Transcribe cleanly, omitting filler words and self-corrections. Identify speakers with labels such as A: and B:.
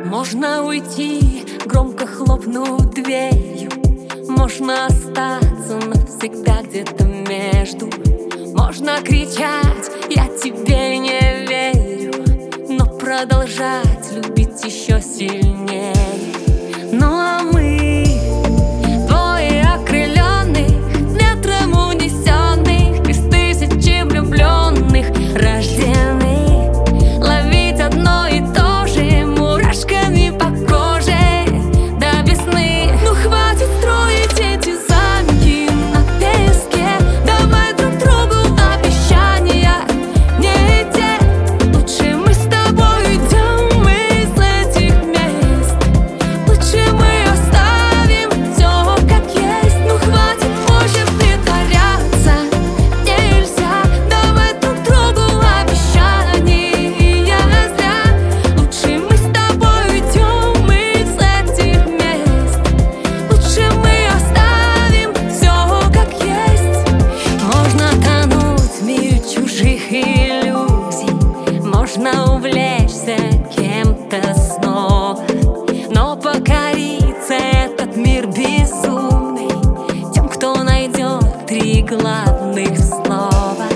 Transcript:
A: Можно уйти, громко хлопнув дверью. Можно остаться навсегда где-то между. Можно кричать: я тебе не верю, но продолжать любить еще сильнее. Ну а мы, двое окрыленных, ветром унесенных, из тысячи влюбленных рождены ловить одно и то же, мурашками по коже до весны. Ну хватит строить эти замки на песке, давай друг другу обещания не те. Лучше мы с тобой уйдем из этих мест, лучше мы оставим все как есть. Ну хватит больше притворяться, нельзя давать друг другу обещания зря. Лучше мы с тобой уйдем из этих мест, лучше мы оставим все как есть. Можно тонуть в мире чужих иллюзий, можно увлечься кем-то снова, но покорится этот мир безумный тем, кто найдет три главных слова.